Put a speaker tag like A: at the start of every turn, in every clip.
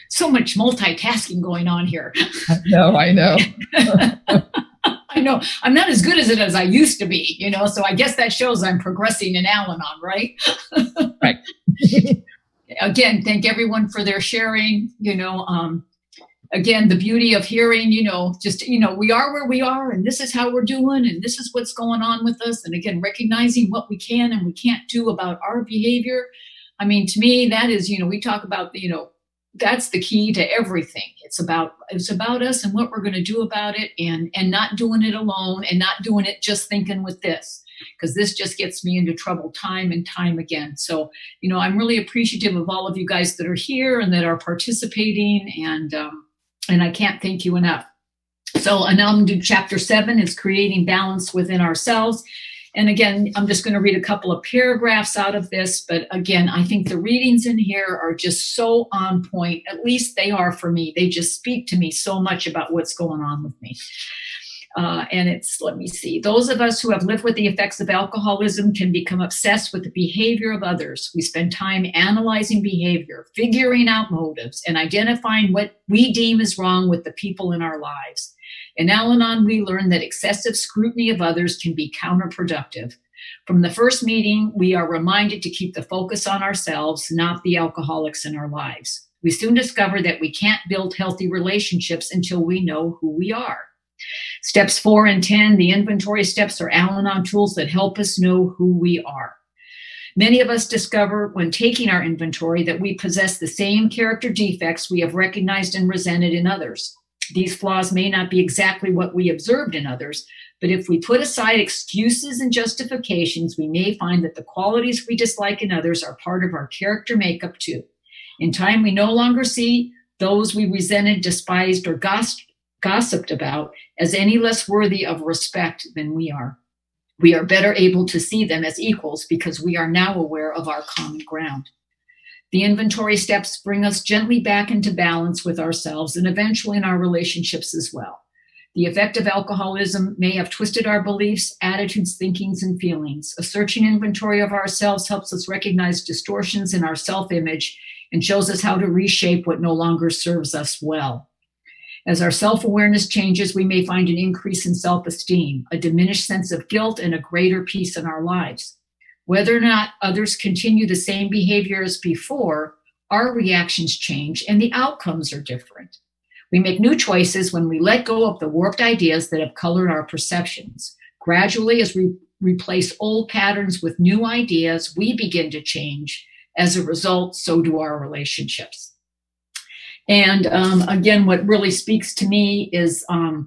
A: so much multitasking going on here.
B: I know.
A: I know I'm not as good at it as I used to be, so I guess that shows I'm progressing in Al-Anon, right?
B: Right.
A: Again, thank everyone for their sharing, again, the beauty of hearing, we are where we are, and this is how we're doing, and this is what's going on with us. And again, recognizing what we can and we can't do about our behavior. I mean, to me, that is, we talk about, that's the key to everything. It's about us and what we're going to do about it, and not doing it alone, and not doing it just thinking with this, because this just gets me into trouble time and time again. So, I'm really appreciative of all of you guys that are here and that are participating, and I can't thank you enough. So, and I'm going to do chapter 7 is creating balance within ourselves. And again, I'm just going to read a couple of paragraphs out of this. But again, I think the readings in here are just so on point. At least they are for me. They just speak to me so much about what's going on with me. And it's, let me see, those of us who have lived with the effects of alcoholism can become obsessed with the behavior of others. We spend time analyzing behavior, figuring out motives, and identifying what we deem is wrong with the people in our lives. In Al-Anon, we learn that excessive scrutiny of others can be counterproductive. From the first meeting, we are reminded to keep the focus on ourselves, not the alcoholics in our lives. We soon discover that we can't build healthy relationships until we know who we are. Steps 4 and 10, the inventory steps, are Al-Anon tools that help us know who we are. Many of us discover when taking our inventory that we possess the same character defects we have recognized and resented in others. These flaws may not be exactly what we observed in others, but if we put aside excuses and justifications, we may find that the qualities we dislike in others are part of our character makeup too. In time, we no longer see those we resented, despised, or gossiped about as any less worthy of respect than we are. We are better able to see them as equals because we are now aware of our common ground. The inventory steps bring us gently back into balance with ourselves and eventually in our relationships as well. The effect of alcoholism may have twisted our beliefs, attitudes, thinkings, and feelings. A searching inventory of ourselves helps us recognize distortions in our self-image and shows us how to reshape what no longer serves us well. As our self-awareness changes, we may find an increase in self-esteem, a diminished sense of guilt, and a greater peace in our lives. Whether or not others continue the same behavior as before, our reactions change and the outcomes are different. We make new choices when we let go of the warped ideas that have colored our perceptions. Gradually, as we replace old patterns with new ideas, we begin to change. As a result, so do our relationships. And again, what really speaks to me is,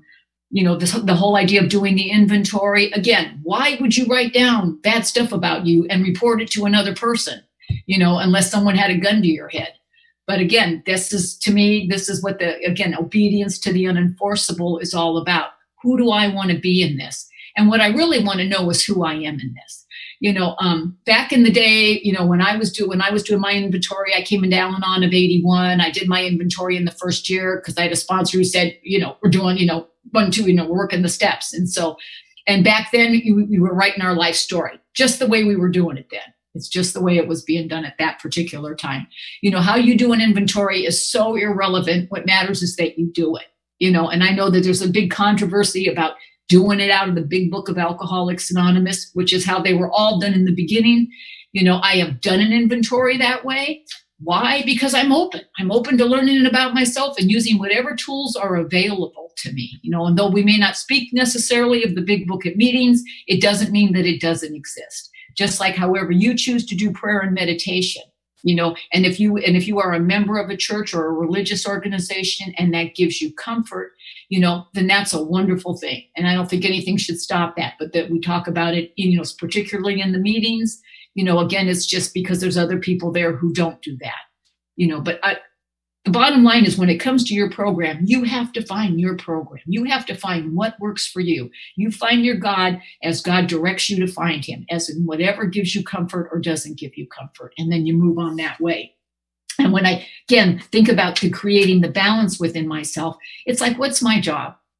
A: the whole idea of doing the inventory. Again, why would you write down bad stuff about you and report it to another person, unless someone had a gun to your head? But again, this is what obedience to the unenforceable is all about. Who do I want to be in this? And what I really want to know is who I am in this. Back in the day, when I was doing my inventory, I came into Al-Anon of 81. I did my inventory in the first year because I had a sponsor who said, we're doing, 1, 2, we're working the steps. And back then we were writing our life story, just the way we were doing it then. It's just the way it was being done at that particular time. How you do an inventory is so irrelevant. What matters is that you do it, and I know that there's a big controversy about doing it out of the big book of Alcoholics Anonymous, which is how they were all done in the beginning. I have done an inventory that way. Why? Because I'm open. I'm open to learning about myself and using whatever tools are available to me. And though we may not speak necessarily of the big book at meetings, it doesn't mean that it doesn't exist. Just like however you choose to do prayer and meditation, and if you are a member of a church or a religious organization and that gives you comfort, then that's a wonderful thing. And I don't think anything should stop that, but that we talk about it, particularly in the meetings, again, it's just because there's other people there who don't do that, but the bottom line is when it comes to your program, you have to find your program. You have to find what works for you. You find your God as God directs you to find him, as in whatever gives you comfort or doesn't give you comfort. And then you move on that way. And when I, again, think about creating the balance within myself, it's like, what's my job?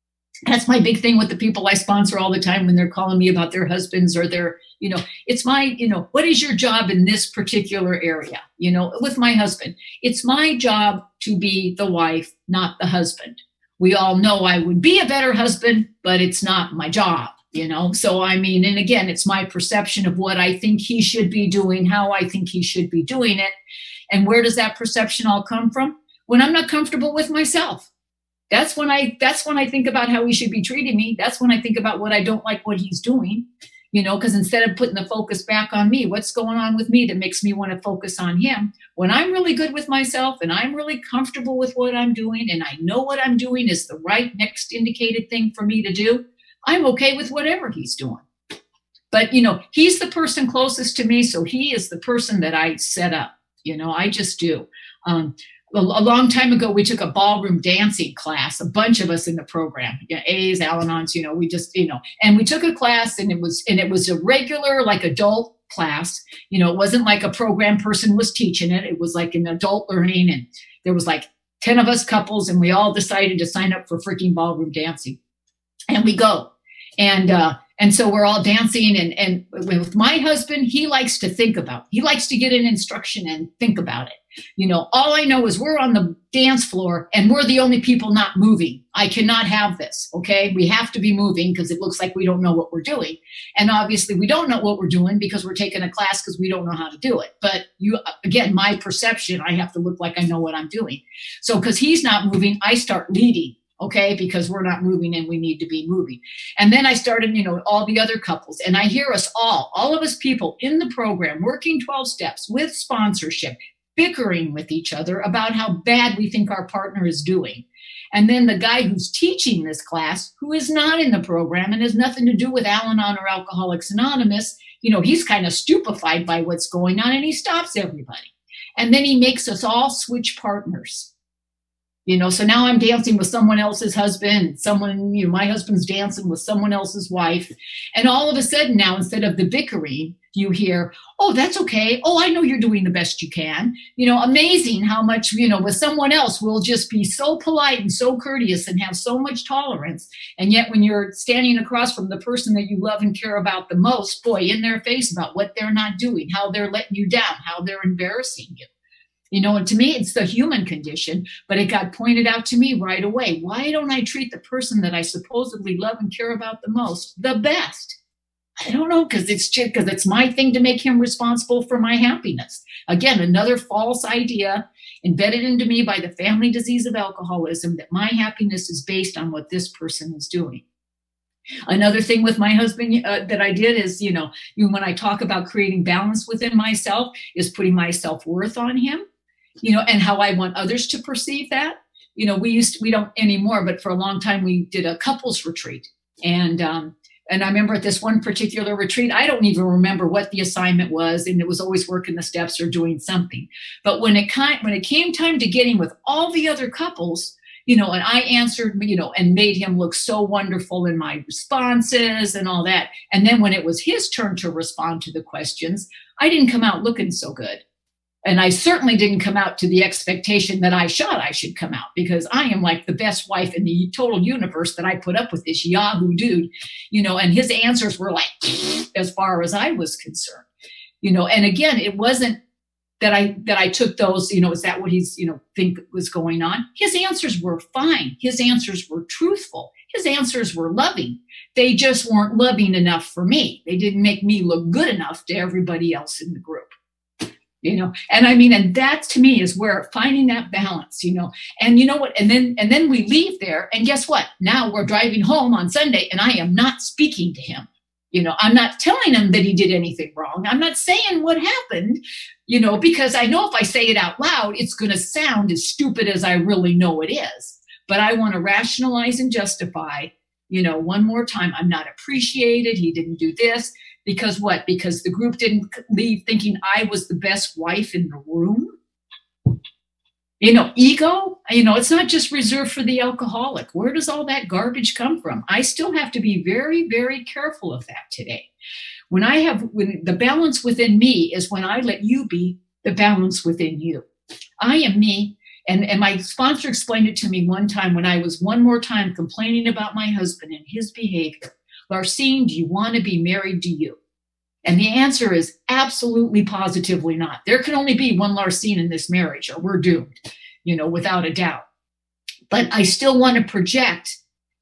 A: That's my big thing with the people I sponsor all the time when they're calling me about their husbands or their, it's my, what is your job in this particular area? With my husband, it's my job to be the wife, not the husband. We all know I would be a better husband, but it's not my job, So, and again, it's my perception of what I think he should be doing, how I think he should be doing it. And where does that perception all come from? When I'm not comfortable with myself. That's when I think about how he should be treating me. That's when I think about what I don't like what he's doing, because instead of putting the focus back on me, what's going on with me that makes me want to focus on him? When I'm really good with myself and I'm really comfortable with what I'm doing and I know what I'm doing is the right next indicated thing for me to do, I'm okay with whatever he's doing. But, he's the person closest to me, so he is the person that I set up. I just do. A long time ago, we took a ballroom dancing class, a bunch of us in the program, A's, Al-Anons, we just, and we took a class and it was a regular, like adult class. It wasn't like a program person was teaching it. It was like an adult learning. And there was like 10 of us couples and we all decided to sign up for freaking ballroom dancing. And we go. And so we're all dancing and with my husband, he likes to get an instruction and think about it. All I know is we're on the dance floor and we're the only people not moving. I cannot have this. Okay. We have to be moving because it looks like we don't know what we're doing. And obviously we don't know what we're doing because we're taking a class because we don't know how to do it. But again, my perception, I have to look like I know what I'm doing. So because he's not moving, I start leading. Okay, because we're not moving and we need to be moving. And then I started, all the other couples, and I hear us all of us people in the program working 12 steps with sponsorship, bickering with each other about how bad we think our partner is doing. And then the guy who's teaching this class, who is not in the program and has nothing to do with Al-Anon or Alcoholics Anonymous, he's kind of stupefied by what's going on and he stops everybody. And then he makes us all switch partners. So now I'm dancing with someone else's husband, my husband's dancing with someone else's wife. And all of a sudden now, instead of the bickering, you hear, oh, that's okay. Oh, I know you're doing the best you can. Amazing how much, with someone else we'll just be so polite and so courteous and have so much tolerance. And yet when you're standing across from the person that you love and care about the most, boy, in their face about what they're not doing, how they're letting you down, how they're embarrassing you. And to me, it's the human condition, but it got pointed out to me right away. Why don't I treat the person that I supposedly love and care about the most the best? I don't know, because it's my thing to make him responsible for my happiness. Again, another false idea embedded into me by the family disease of alcoholism that my happiness is based on what this person is doing. Another thing with my husband that I did is, when I talk about creating balance within myself, is putting my self-worth on him. And how I want others to perceive that. We don't anymore, but for a long time we did a couples retreat. And I remember at this one particular retreat, I don't even remember what the assignment was. And it was always working the steps or doing something. But when it came time to getting with all the other couples, and I answered, and made him look so wonderful in my responses and all that. And then when it was his turn to respond to the questions, I didn't come out looking so good. And I certainly didn't come out to the expectation that I should come out, because I am like the best wife in the total universe that I put up with this Yahoo dude, and his answers were like, as far as I was concerned, and again, it wasn't that I took those, is that what he's, think was going on? His answers were fine. His answers were truthful. His answers were loving. They just weren't loving enough for me. They didn't make me look good enough to everybody else in the group. And that to me is where finding that balance, and you know what, and then we leave there, and guess what? Now we're driving home on Sunday and I am not speaking to him. I'm not telling him that he did anything wrong. I'm not saying what happened, because I know if I say it out loud, it's going to sound as stupid as I really know it is. But I want to rationalize and justify, one more time, I'm not appreciated. He didn't do this. Because what? Because the group didn't leave thinking I was the best wife in the room? Ego, it's not just reserved for the alcoholic. Where does all that garbage come from? I still have to be very, very careful of that today. When the balance within me is when I let you be the balance within you. I am me, And my sponsor explained it to me one time when I was one more time complaining about my husband and his behavior. Larsine, do you want to be married to you? And the answer is absolutely positively not. There can only be one Larsine in this marriage or we're doomed, without a doubt. But I still want to project,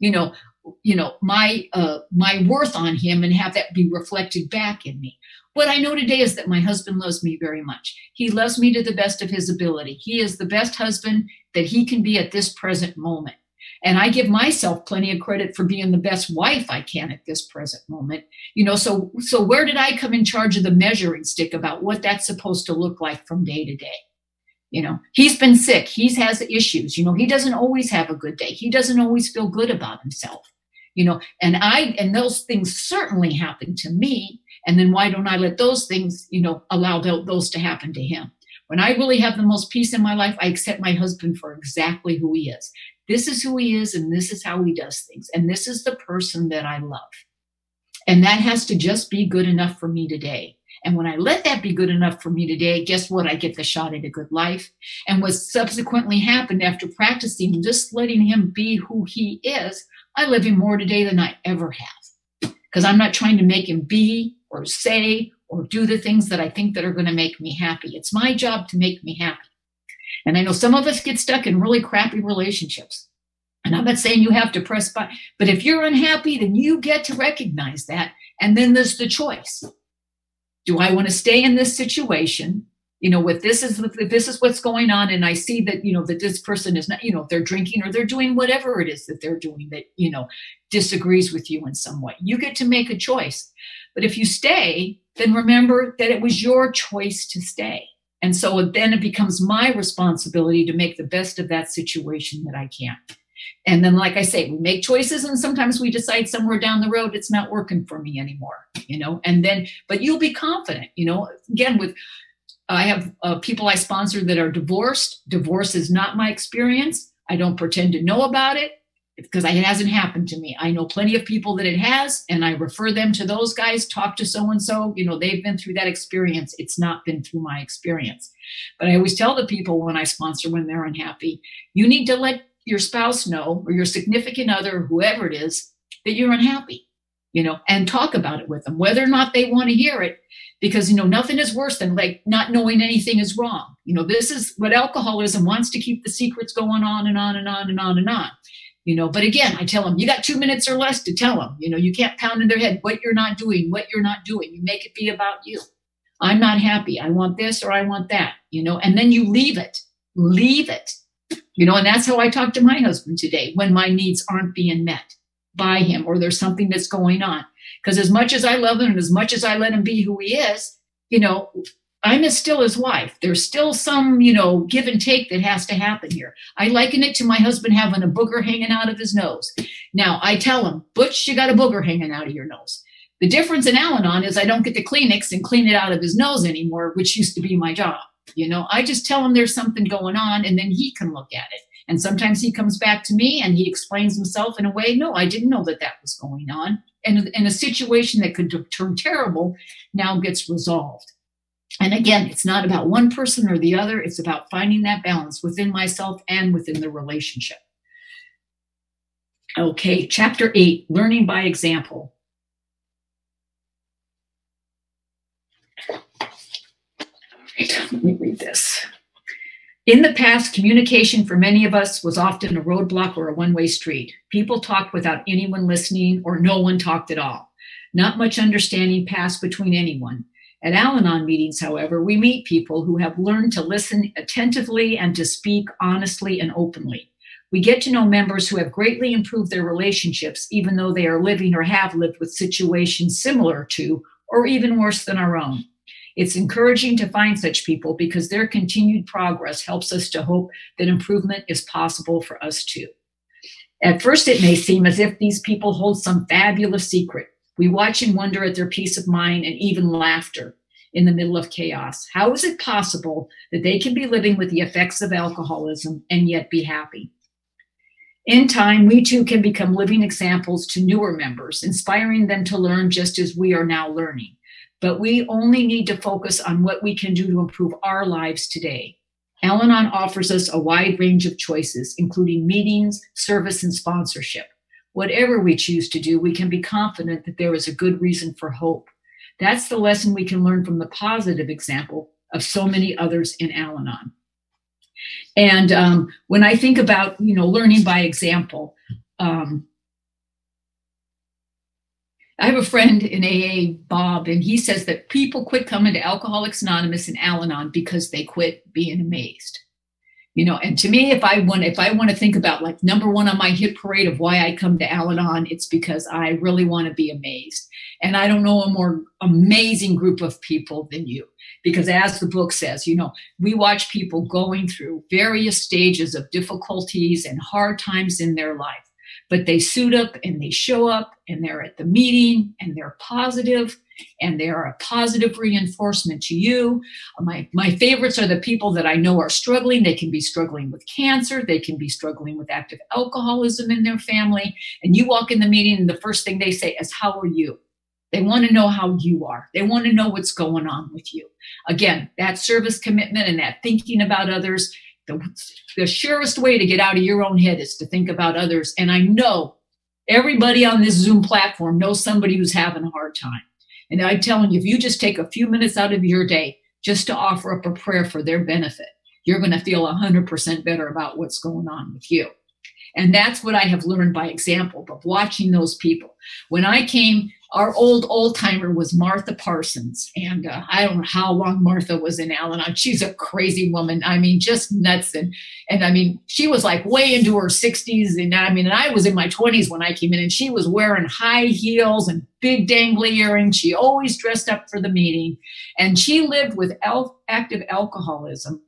A: my worth on him and have that be reflected back in me. What I know today is that my husband loves me very much. He loves me to the best of his ability. He is the best husband that he can be at this present moment. And I give myself plenty of credit for being the best wife I can at this present moment. So where did I come in charge of the measuring stick about what that's supposed to look like from day to day? He's been sick. He has issues. He doesn't always have a good day. He doesn't always feel good about himself. And those things certainly happen to me. And then why don't I let those things, allow those to happen to him? When I really have the most peace in my life, I accept my husband for exactly who he is. This is who he is, and this is how he does things. And this is the person that I love. And that has to just be good enough for me today. And when I let that be good enough for me today, guess what? I get the shot at a good life. And what subsequently happened after practicing, just letting him be who he is, I love him more today than I ever have. Because I'm not trying to make him be or say or do the things that I think that are going to make me happy. It's my job to make me happy. And I know some of us get stuck in really crappy relationships. And I'm not saying you have to press by, but if you're unhappy, then you get to recognize that. And then there's the choice. Do I want to stay in this situation? If this is what's going on, and I see that, that this person is not, they're drinking or they're doing whatever it is that they're doing that, disagrees with you in some way. You get to make a choice. But if you stay, then remember that it was your choice to stay. And so then it becomes my responsibility to make the best of that situation that I can. And then, like I say, we make choices and sometimes we decide somewhere down the road, it's not working for me anymore, and then, but you'll be confident, again, I have people I sponsor that are divorced. Divorce is not my experience. I don't pretend to know about it because it hasn't happened to me. I know plenty of people that it has, and I refer them to those guys, talk to so-and-so, they've been through that experience. It's not been through my experience. But I always tell the people when I sponsor, when they're unhappy, you need to let your spouse know, or your significant other, whoever it is, that you're unhappy, and talk about it with them, whether or not they want to hear it, because, nothing is worse than like not knowing anything is wrong. This is what alcoholism wants, to keep the secrets going on and on and on and on and on. But again, I tell them, you got 2 minutes or less to tell them, you can't pound in their head what you're not doing. You make it be about you. I'm not happy. I want this or I want that, and then you leave it, and that's how I talk to my husband today when my needs aren't being met by him or there's something that's going on. Because as much as I love him and as much as I let him be who he is, I'm still his wife. There's still some, give and take that has to happen here. I liken it to my husband having a booger hanging out of his nose. Now, I tell him, Butch, you got a booger hanging out of your nose. The difference in Al-Anon is I don't get the Kleenex and clean it out of his nose anymore, which used to be my job. I just tell him there's something going on, and then he can look at it. And sometimes he comes back to me and he explains himself in a way, no, I didn't know that was going on. And a situation that could turn terrible now gets resolved. And again, it's not about one person or the other. It's about finding that balance within myself and within the relationship. Okay, chapter 8, learning by example. All right, let me read this. In the past, communication for many of us was often a roadblock or a one-way street. People talked without anyone listening, or no one talked at all. Not much understanding passed between anyone. At Al-Anon meetings, however, we meet people who have learned to listen attentively and to speak honestly and openly. We get to know members who have greatly improved their relationships, even though they are living or have lived with situations similar to, or even worse than our own. It's encouraging to find such people because their continued progress helps us to hope that improvement is possible for us too. At first, it may seem as if these people hold some fabulous secret. We watch and wonder at their peace of mind and even laughter in the middle of chaos. How is it possible that they can be living with the effects of alcoholism and yet be happy? In time, we too can become living examples to newer members, inspiring them to learn just as we are now learning. But we only need to focus on what we can do to improve our lives today. Al-Anon offers us a wide range of choices, including meetings, service, and sponsorship. Whatever we choose to do, we can be confident that there is a good reason for hope. That's the lesson we can learn from the positive example of so many others in Al-Anon. And when I think about, learning by example, I have a friend in AA, Bob, and he says that people quit coming to Alcoholics Anonymous and Al-Anon because they quit being amazed. And to me, if I want to think about like number one on my hit parade of why I come to Al-Anon, it's because I really want to be amazed. And I don't know a more amazing group of people than you, because as the book says, we watch people going through various stages of difficulties and hard times in their life, but they suit up and they show up and they're at the meeting and they're positive and they are a positive reinforcement to you. My favorites are the people that I know are struggling. They can be struggling with cancer. They can be struggling with active alcoholism in their family. And you walk in the meeting and the first thing they say is, how are you? They want to know how you are. They want to know what's going on with you. Again, that service commitment and that thinking about others, the surest way to get out of your own head is to think about others. And I know everybody on this Zoom platform knows somebody who's having a hard time. And I'm telling you, if you just take a few minutes out of your day just to offer up a prayer for their benefit, you're going to feel 100% better about what's going on with you. And that's what I have learned by example, but watching those people. When I came, our old timer was Martha Parsons. And I don't know how long Martha was in Al-Anon. She's a crazy woman. I mean, just nuts. And I mean, she was like way into her 60s. And I was in my 20s when I came in, and she was wearing high heels and big dangly earrings. She always dressed up for the meeting. And she lived with active alcoholism.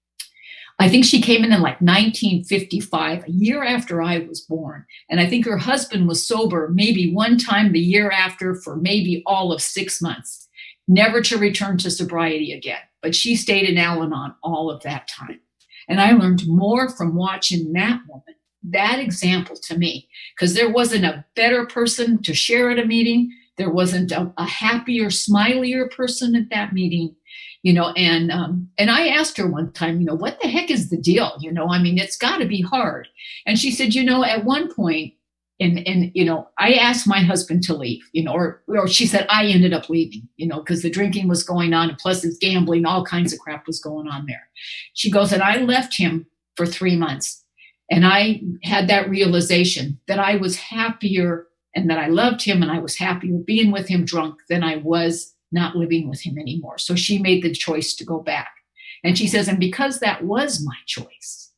A: I think she came in like 1955, a year after I was born. And I think her husband was sober maybe one time the year after for maybe all of 6 months, never to return to sobriety again. But she stayed in Al-Anon all of that time. And I learned more from watching that woman, that example to me, because there wasn't a better person to share at a meeting. There wasn't a happier, smilier person at that meeting. And I asked her one time, what the heck is the deal? It's got to be hard. And she said, at one point, and I asked my husband to leave, or she said, I ended up leaving, because the drinking was going on, and plus it's gambling, all kinds of crap was going on there. She goes, and I left him for 3 months. And I had that realization that I was happier and that I loved him, and I was happier being with him drunk than I was not living with him anymore. So she made the choice to go back. And she says, and because that was my choice,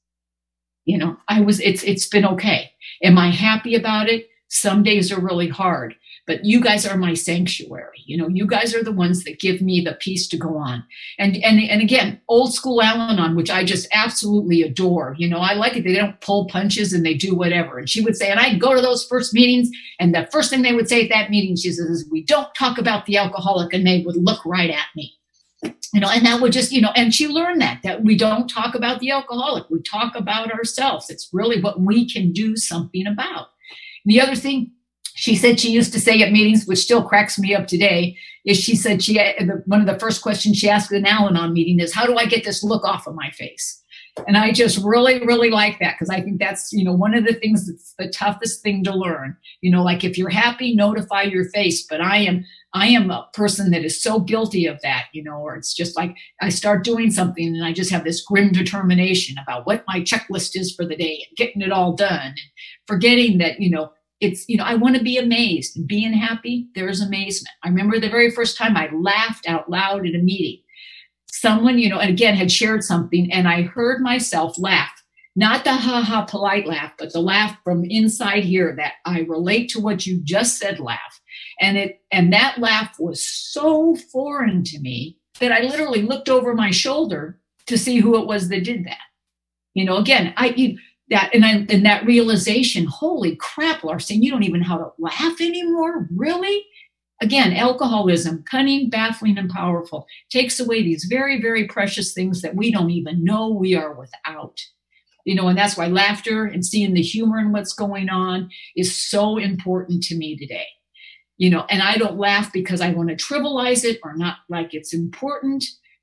A: it's been okay. Am I happy about it? Some days are really hard, but you guys are my sanctuary. You guys are the ones that give me the peace to go on. And again, old school Al-Anon, which I just absolutely adore. I like it. They don't pull punches and they do whatever. And she would say, and I'd go to those first meetings, and the first thing they would say at that meeting, she says, is, we don't talk about the alcoholic. And they would look right at me. And that would just, and she learned that we don't talk about the alcoholic. We talk about ourselves. It's really what we can do something about. The other thing she said she used to say at meetings, which still cracks me up today, is she said one of the first questions she asked at an Al-Anon meeting is, how do I get this look off of my face? And I just really, really like that, because I think that's, one of the things that's the toughest thing to learn. Like if you're happy, notify your face. But I am a person that is so guilty of that, or it's just like I start doing something and I just have this grim determination about what my checklist is for the day and getting it all done, and forgetting that, it's, I want to be amazed, and being happy, there's amazement. I remember the very first time I laughed out loud at a meeting. Someone, and again, had shared something, and I heard myself laugh, not the ha-ha polite laugh, but the laugh from inside here that I relate to what you just said laugh. And that laugh was so foreign to me that I literally looked over my shoulder to see who it was that did that. Again, that realization, holy crap, Larson, you don't even know how to laugh anymore? Really? Again, alcoholism, cunning, baffling, and powerful, takes away these very, very precious things that we don't even know we are without. And that's why laughter and seeing the humor in what's going on is so important to me today. And I don't laugh because I want to trivialize it or not like it's important.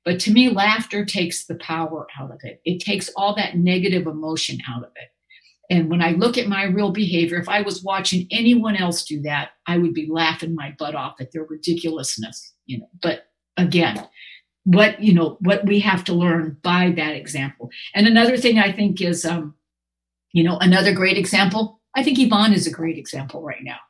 A: But to me, laughter takes the power out of it. It takes all that negative emotion out of it. And when I look at my real behavior, if I was watching anyone else do that, I would be laughing my butt off at their ridiculousness, But again, what we have to learn by that example. And another thing I think is, another great example. I think Yvonne is a great example right now,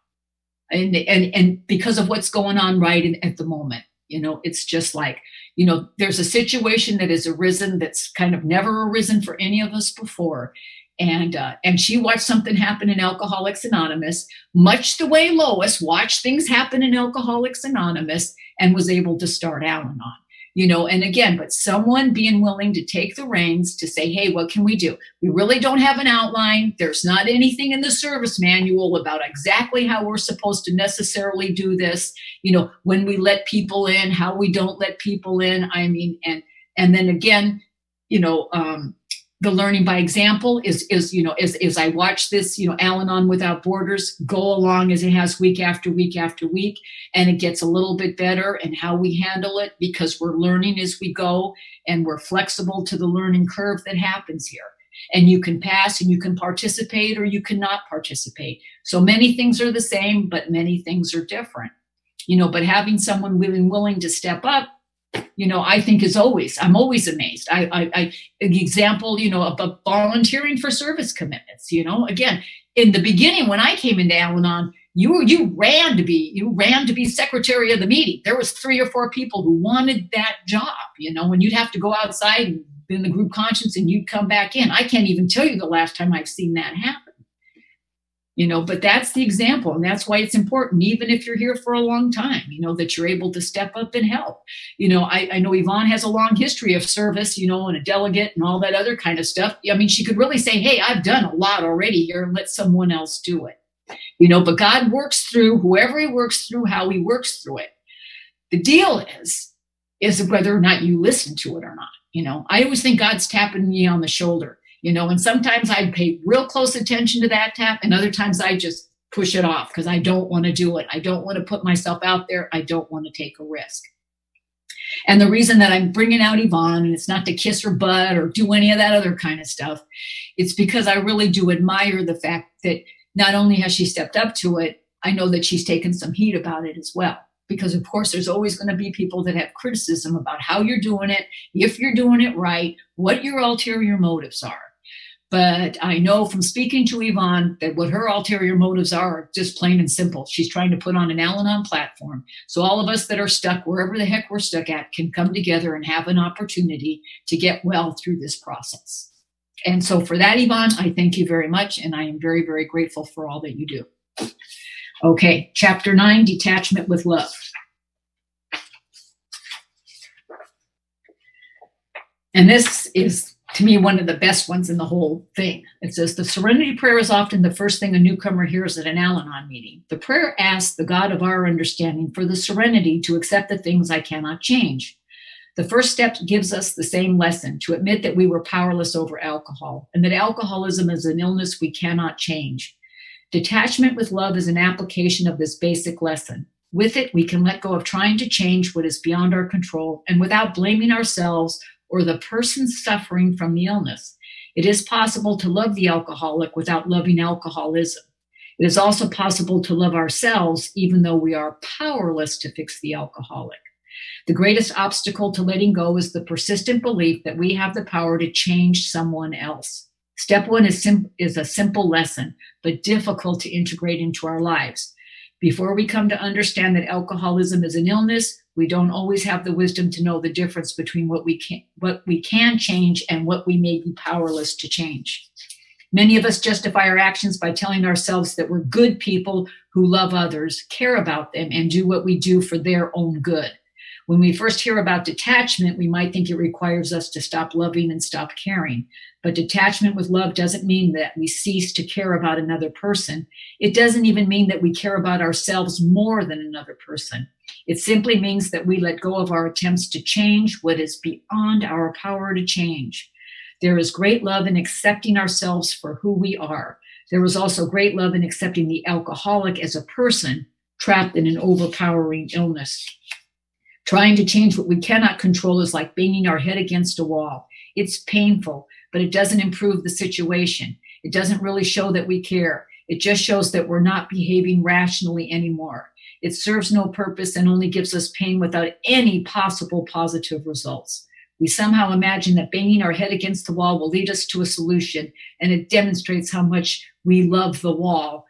A: and because of what's going on at the moment. It's just like, there's a situation that has arisen that's kind of never arisen for any of us before. And she watched something happen in Alcoholics Anonymous, much the way Lois watched things happen in Alcoholics Anonymous and was able to start Al-Anon. And again, but someone being willing to take the reins to say, hey, what can we do? We really don't have an outline. There's not anything in the service manual about exactly how we're supposed to necessarily do this. When we let people in, how we don't let people in. I mean, and then again, the learning by example is as I watch this, Al-Anon Without Borders go along as it has week after week after week, and it gets a little bit better in how we handle it because we're learning as we go and we're flexible to the learning curve that happens here. And you can pass and you can participate or you cannot participate. So many things are the same, but many things are different. But having someone willing to step up, I think I'm always amazed. An example, of volunteering for service commitments, again, in the beginning, when I came into Al-Anon, you ran to be secretary of the meeting. There was 3 or 4 people who wanted that job, and you'd have to go outside and be in the group conscience and you'd come back in. I can't even tell you the last time I've seen that happen. But that's the example. And that's why it's important, even if you're here for a long time, that you're able to step up and help. I know Yvonne has a long history of service, and a delegate and all that other kind of stuff. I mean, she could really say, hey, I've done a lot already here, and let someone else do it. But God works through whoever he works through, how he works through it. The deal is whether or not you listen to it or not. I always think God's tapping me on the shoulder. And sometimes I pay real close attention to that tap, and other times I just push it off because I don't want to do it. I don't want to put myself out there. I don't want to take a risk. And the reason that I'm bringing out Yvonne, and it's not to kiss her butt or do any of that other kind of stuff, it's because I really do admire the fact that not only has she stepped up to it, I know that she's taken some heat about it as well. Because, of course, there's always going to be people that have criticism about how you're doing it, if you're doing it right, what your ulterior motives are. But I know from speaking to Yvonne that what her ulterior motives are just plain and simple. She's trying to put on an Al-Anon platform. So all of us that are stuck wherever the heck we're stuck at can come together and have an opportunity to get well through this process. And so for that, Yvonne, I thank you very much. And I am very, very grateful for all that you do. Okay, Chapter 9, Detachment with Love. And this is, to me, one of the best ones in the whole thing. It says, the Serenity Prayer is often the first thing a newcomer hears at an Al-Anon meeting. The prayer asks the God of our understanding for the serenity to accept the things I cannot change. The first step gives us the same lesson, to admit that we were powerless over alcohol and that alcoholism is an illness we cannot change. Detachment with love is an application of this basic lesson. With it, we can let go of trying to change what is beyond our control and without blaming ourselves or the person suffering from the illness. It is possible to love the alcoholic without loving alcoholism. It is also possible to love ourselves even though we are powerless to fix the alcoholic. The greatest obstacle to letting go is the persistent belief that we have the power to change someone else. Step 1 is a simple lesson, but difficult to integrate into our lives. Before we come to understand that alcoholism is an illness, we don't always have the wisdom to know the difference between what we can change and what we may be powerless to change. Many of us justify our actions by telling ourselves that we're good people who love others, care about them, and do what we do for their own good. When we first hear about detachment, we might think it requires us to stop loving and stop caring. But detachment with love doesn't mean that we cease to care about another person. It doesn't even mean that we care about ourselves more than another person. It simply means that we let go of our attempts to change what is beyond our power to change. There is great love in accepting ourselves for who we are. There is also great love in accepting the alcoholic as a person trapped in an overpowering illness. Trying to change what we cannot control is like banging our head against a wall. It's painful, but it doesn't improve the situation. It doesn't really show that we care. It just shows that we're not behaving rationally anymore. It serves no purpose and only gives us pain without any possible positive results. We somehow imagine that banging our head against the wall will lead us to a solution, and it demonstrates how much we love the wall.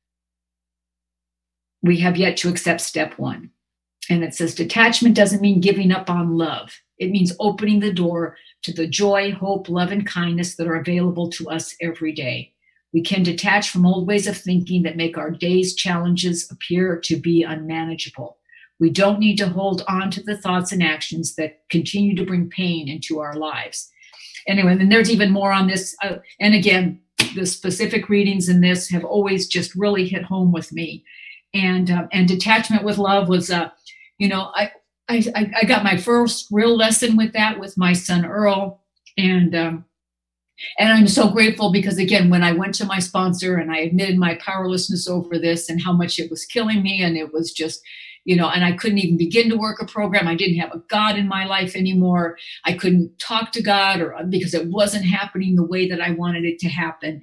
A: We have yet to accept step one. And it says detachment doesn't mean giving up on love. It means opening the door to the joy, hope, love, and kindness that are available to us every day. We can detach from old ways of thinking that make our day's challenges appear to be unmanageable. We don't need to hold on to the thoughts and actions that continue to bring pain into our lives. Anyway, and there's even more on this. And again, the specific readings in this have always just really hit home with me. And detachment with love was, I got my first real lesson with that with my son Earl, and I'm so grateful because again, when I went to my sponsor and I admitted my powerlessness over this and how much it was killing me, and it was just, and I couldn't even begin to work a program. I didn't have a God in my life anymore. I couldn't talk to God because it wasn't happening the way that I wanted it to happen,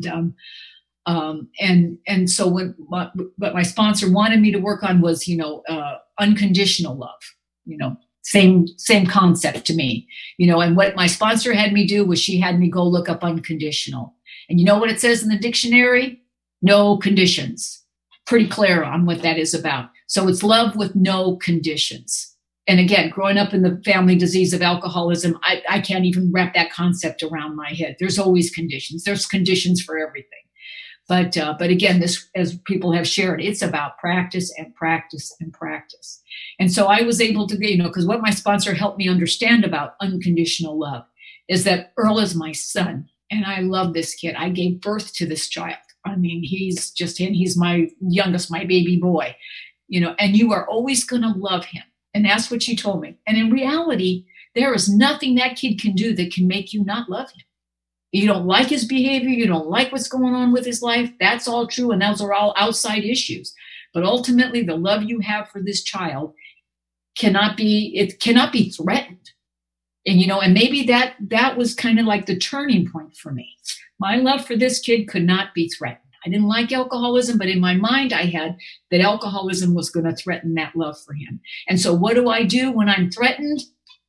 A: and so what my sponsor wanted me to work on was, unconditional love, same concept to me, and what my sponsor had me do was she had me go look up unconditional. And you know what it says in the dictionary? No conditions. Pretty clear on what that is about. So it's love with no conditions. And again, growing up in the family disease of alcoholism, I can't even wrap that concept around my head. There's always conditions. There's conditions for everything. But again, this, as people have shared, it's about practice and practice and practice. And so I was able to, because what my sponsor helped me understand about unconditional love is that Earl is my son, and I love this kid. I gave birth to this child. I mean, he's my youngest, my baby boy, and you are always going to love him. And that's what she told me. And in reality, there is nothing that kid can do that can make you not love him. You don't like his behavior. You don't like what's going on with his life. That's all true. And those are all outside issues. But ultimately, the love you have for this child cannot be threatened. And, and maybe that was kind of like the turning point for me. My love for this kid could not be threatened. I didn't like alcoholism, but in my mind, I had that alcoholism was going to threaten that love for him. And so what do I do when I'm threatened?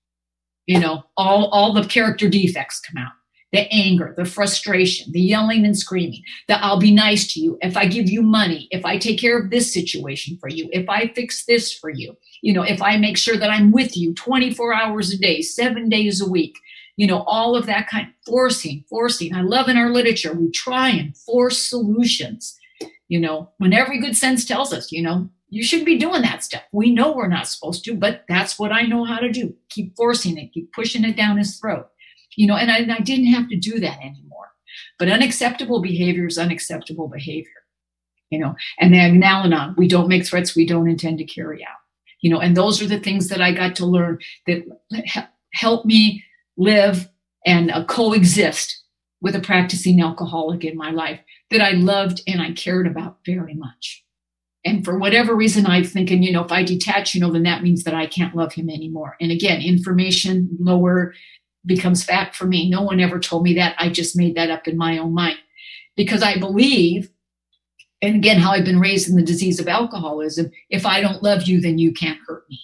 A: All the character defects come out. The anger, the frustration, the yelling and screaming, that I'll be nice to you if I give you money, if I take care of this situation for you, if I fix this for you, if I make sure that I'm with you 24 hours a day, 7 days a week, all of that kind of forcing. I love in our literature, we try and force solutions, when every good sense tells us, you shouldn't be doing that stuff. We know we're not supposed to, but that's what I know how to do. Keep forcing it, keep pushing it down his throat. And I didn't have to do that anymore. But unacceptable behavior is unacceptable behavior, and then now and on, we don't make threats we don't intend to carry out, and those are the things that I got to learn that help me live and coexist with a practicing alcoholic in my life that I loved and I cared about very much. And for whatever reason, I'm thinking, if I detach, then that means that I can't love him anymore. And again, information lower becomes fact for me. No one ever told me that. I just made that up in my own mind because I believe, and again, how I've been raised in the disease of alcoholism, if I don't love you, then you can't hurt me.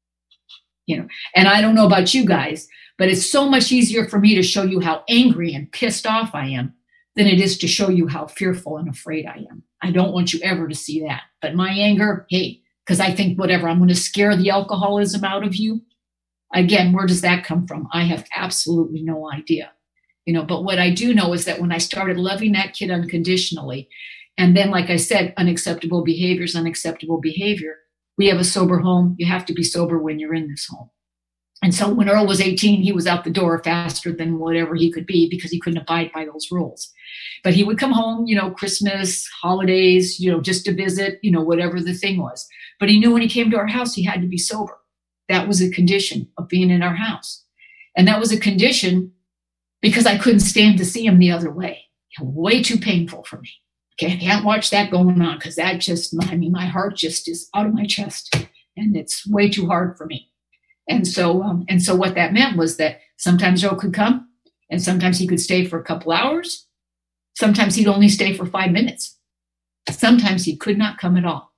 A: And I don't know about you guys, but it's so much easier for me to show you how angry and pissed off I am than it is to show you how fearful and afraid I am. I don't want you ever to see that. But my anger, because I think whatever, I'm going to scare the alcoholism out of you. Again, where does that come from? I have absolutely no idea. But what I do know is that when I started loving that kid unconditionally, and then, like I said, unacceptable behavior is unacceptable behavior. We have a sober home. You have to be sober when you're in this home. And so when Earl was 18, he was out the door faster than whatever he could be because he couldn't abide by those rules. But he would come home, Christmas, holidays, just to visit, whatever the thing was. But he knew when he came to our house, he had to be sober. That was a condition of being in our house. And that was a condition because I couldn't stand to see him the other way. Way too painful for me. Okay, I can't watch that going on because that just, my heart just is out of my chest. and it's way too hard for me. And so what that meant was that sometimes Earl could come, and sometimes he could stay for a couple hours. Sometimes he'd only stay for 5 minutes. Sometimes he could not come at all.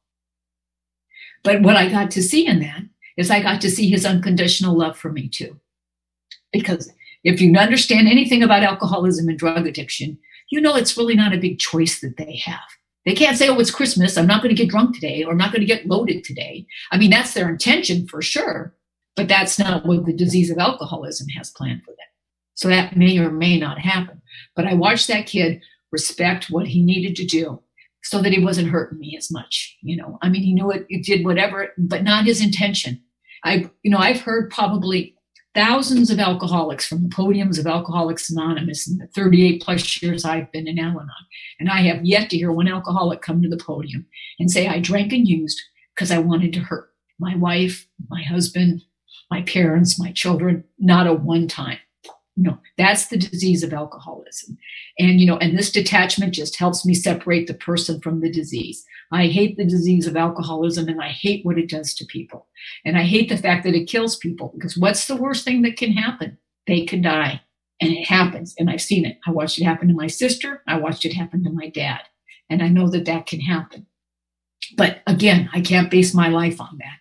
A: But what I got to see in that is I got to see his unconditional love for me too. Because if you understand anything about alcoholism and drug addiction, you know it's really not a big choice that they have. They can't say, oh, it's Christmas, I'm not going to get drunk today, or I'm not going to get loaded today. I mean, that's their intention for sure, but that's not what the disease of alcoholism has planned for them. So that may or may not happen. But I watched that kid respect what he needed to do so that he wasn't hurting me as much. I mean, he knew it did whatever, but not his intention. I've heard probably thousands of alcoholics from the podiums of Alcoholics Anonymous in the 38 plus years I've been in Al-Anon. And I have yet to hear one alcoholic come to the podium and say, I drank and used because I wanted to hurt my wife, my husband, my parents, my children, not a one time. No, that's the disease of alcoholism. And, and this detachment just helps me separate the person from the disease. I hate the disease of alcoholism, and I hate what it does to people. And I hate the fact that it kills people, because what's the worst thing that can happen? They can die. And it happens. And I've seen it. I watched it happen to my sister. I watched it happen to my dad. And I know that that can happen. But again, I can't base my life on that.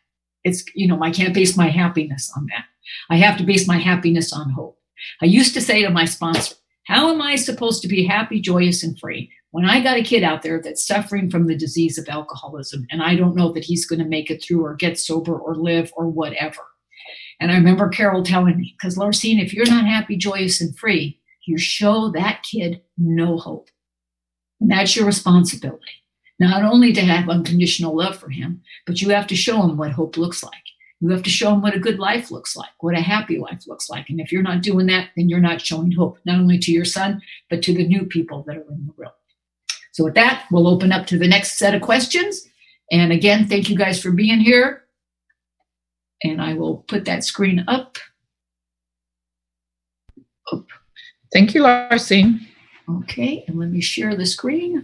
A: I can't base my happiness on that. I have to base my happiness on hope. I used to say to my sponsor, how am I supposed to be happy, joyous, and free when I got a kid out there that's suffering from the disease of alcoholism, and I don't know that he's going to make it through or get sober or live or whatever? And I remember Carol telling me, because Larsine, if you're not happy, joyous, and free, you show that kid no hope. And that's your responsibility. Not only to have unconditional love for him, but you have to show him what hope looks like. You have to show them what a good life looks like, what a happy life looks like. And if you're not doing that, then you're not showing hope, not only to your son, but to the new people that are in the room. So with that, we'll open up to the next set of questions. And again, thank you guys for being here. And I will put that screen up.
B: Thank you, Larsine.
A: Okay, and let me share the screen.